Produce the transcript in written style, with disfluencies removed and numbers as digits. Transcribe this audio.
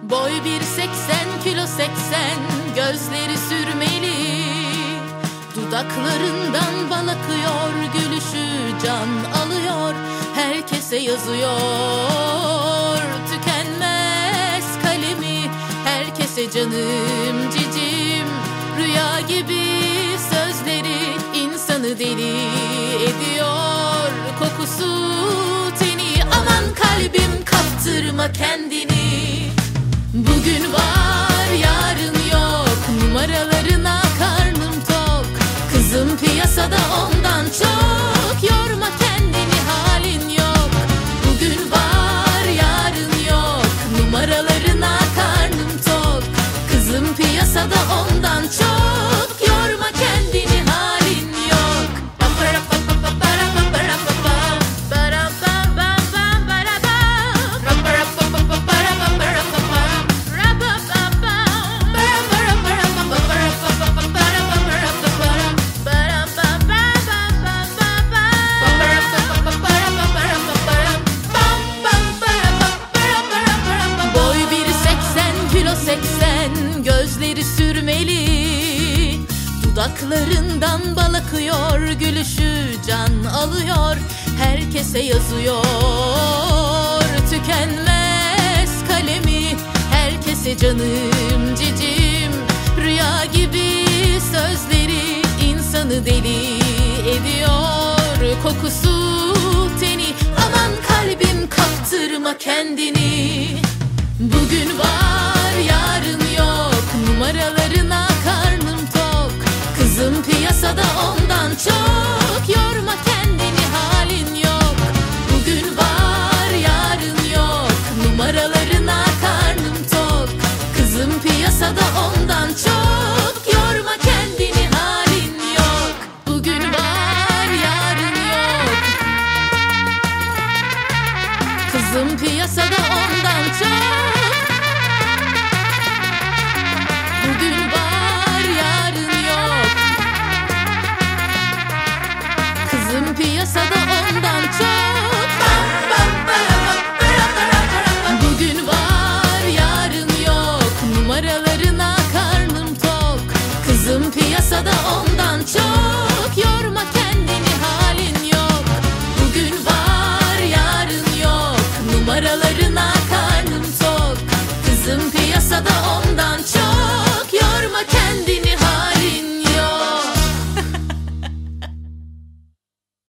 Boy 1.80 kilo 80, gözleri sürmeli. Dudaklarından bal akıyor, gülüşü can alıyor. Herkese yazıyor tükenmez kalemi. Herkese canım cicim, rüya gibi sözleri insanı deli ediyor. Kokusu teni, aman kalbim kaptırma kendini. Bugün var yarın yok, numaralarına karnım tok. Kızım piyasada ondan çok, yorma kendini halin yok. Bugün var yarın yok, numaralarına karnım tok. Kızım piyasada ondan çok, yorma kendini halin yok. Gözleri sürmeli, dudaklarından bal akıyor, gülüşü can alıyor. Herkese yazıyor tükenmez kalemi. Herkese canım cicim, rüya gibi sözleri insanı deli ediyor. Kokusu teni, aman kalbim kaptırma kendini.